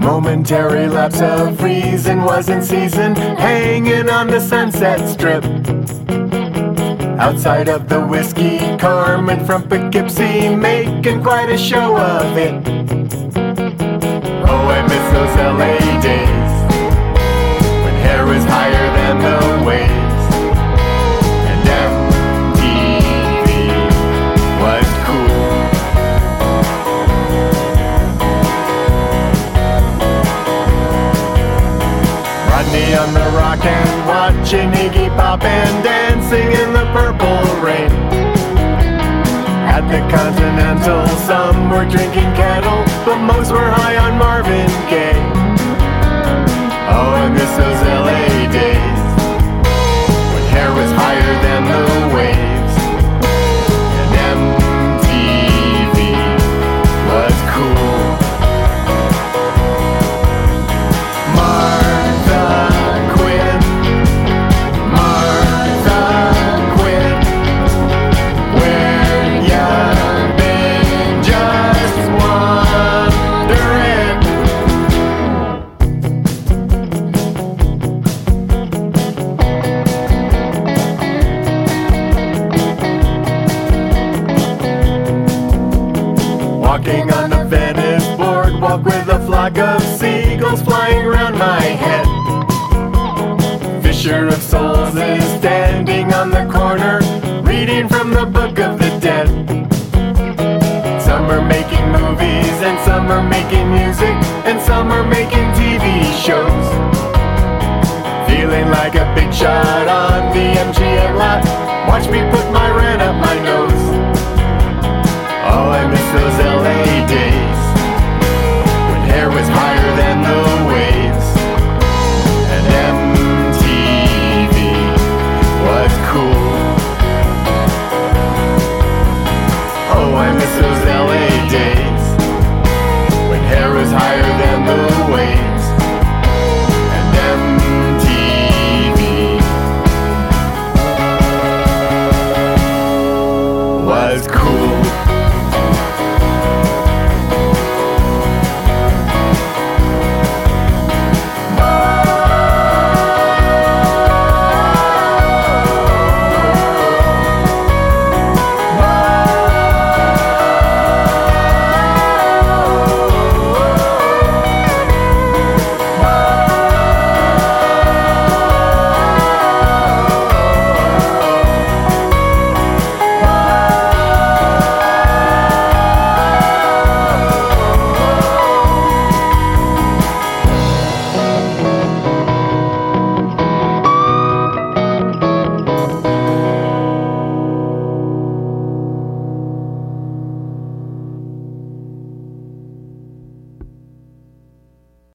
Momentary lapse of reason was in season, hanging on the Sunset Strip. Outside of the Whiskey, Carmen from Poughkeepsie, making quite a show of it. Oh, I miss those LA days, when hair was higher than the waves, and MTV was cool. Rodney on the rock and watching Iggy Pop and dancing in the Purple Rain. At the Continental, some were drinking Kettle, but most were high on Marvin Gaye. Oh, I miss those LA days, when hair was higher than the waves, and MTV was cool. Walking on the Venice boardwalk with a flock of seagulls flying around my head. Fisher of Souls is standing on the corner, reading from the Book of the Dead. Some are making movies, and some are making music, and some are making TV shows. Feeling like a big shot on the MGM lot. Watch me put